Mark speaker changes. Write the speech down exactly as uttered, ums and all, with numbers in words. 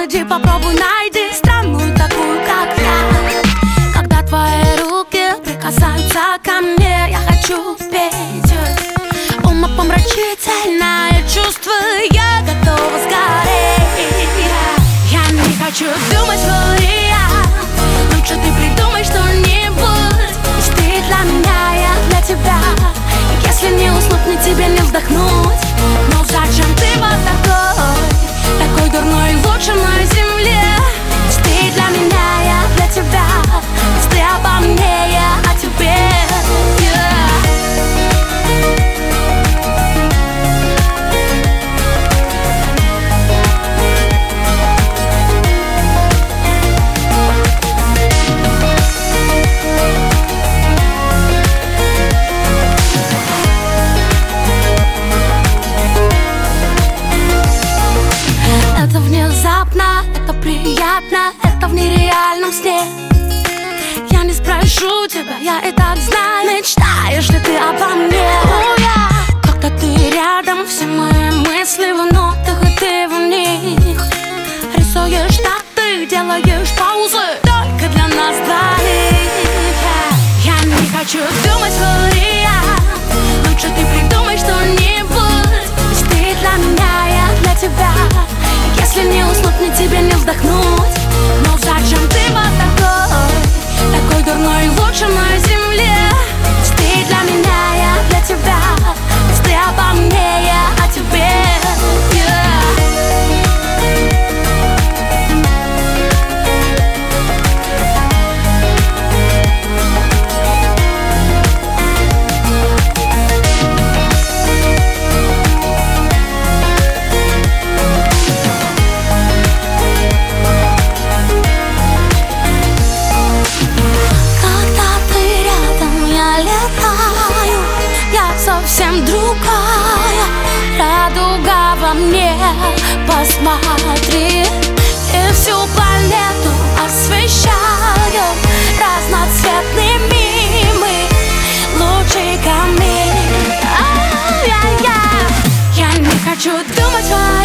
Speaker 1: Пойди попробуй, найди странную такую, как я. Когда твои руки прикасаются ко мне, я хочу петь. Умопомрачительное чувство, я готова сгореть. Я не хочу думать вариант, лучше ты придумай что-нибудь. Ведь ты для меня, я для тебя. Если не уснуть, мне тебе не вздохнуть. Но зачем ты вот такой, такой дурной, лучше на земле? Ведь ты для меня, я для тебя. Ведь ты обо мне, я о тебе. Это внезапно, это приятно, это в нереальном сне. Я не спрошу тебя, я и так знаю, мечтаешь ли ты обо мне. О, я, когда ты рядом, все мои мысли в нотах, и ты в них. Рисуешь так, ты делаешь паузы только для нас двоих. Я не хочу думать вариант, лучше ты придумай что-нибудь. Ведь ты для меня, я для тебя. Если не уснуть, мне тебе не вздохнуть. Но зачем ты вот такой, такой дурной, лучше на земле? Ведь ты для меня, я для тебя. Ведь ты обо мне, я о тебе. Совсем другая радуга во мне. Посмотри, и всю планету освещают разноцветными мы лучиками. А-я-я. Я не хочу думать о